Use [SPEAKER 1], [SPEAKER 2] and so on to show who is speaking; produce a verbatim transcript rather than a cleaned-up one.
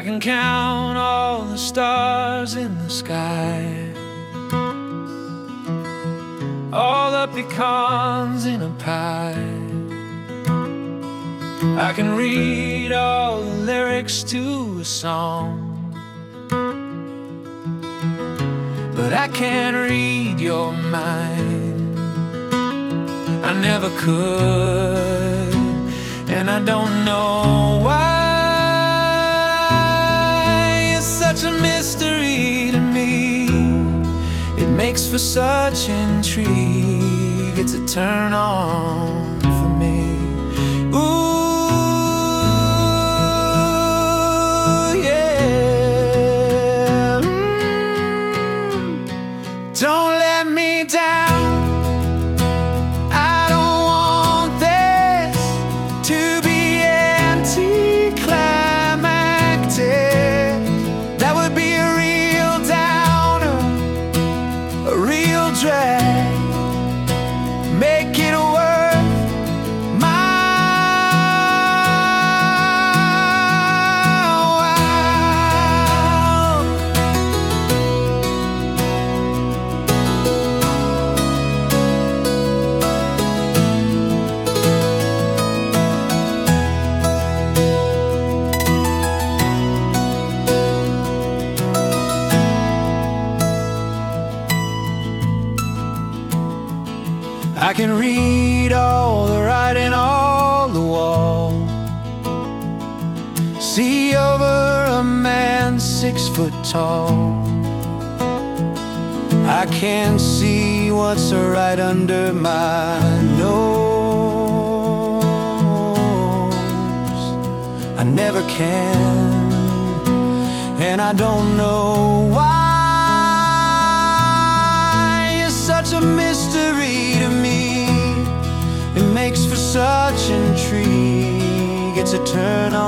[SPEAKER 1] can count all the stars in the sky, all the pecans in a pie. I can read all the lyrics to a song, but I can't read your mind. I never could, and I don't know why. It's such a mystery to me. It makes for such intrigue. It's a turn on for me. Ooh. Don't let me down. I don't want this to be anticlimactic. That would be a real downer, a real drag. Make it worth my while. I can read all the writing on the wall, see over a man six foot tall. I can see what's right under my nose. I never can, and I don't know why. It's such a mystery to me. It makes for such intrigue. It's a turn on.